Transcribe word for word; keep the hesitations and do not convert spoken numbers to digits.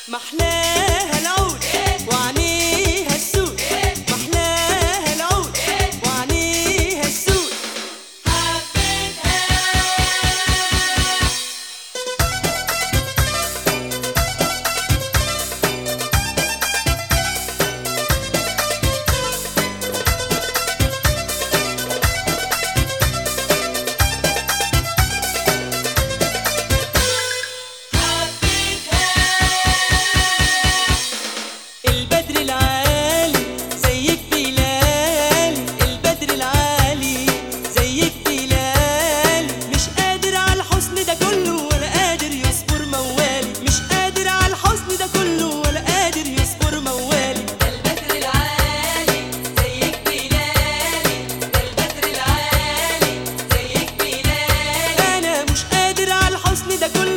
محلاها العود وعينيها السود، محلاها العود وعينيها السود. البدر العالي زيك بلالي، البدر العالي زيك بلالي، مش قادر على الحسن ده كله ولا قادر يصبر موالي، مش قادر على الحسن ده كله ولا قادر يصبر موالي. ده البدر العالي زيك بلالي، ده البدر العالي زيك بلالي، انا مش قادر على الحسن ده كله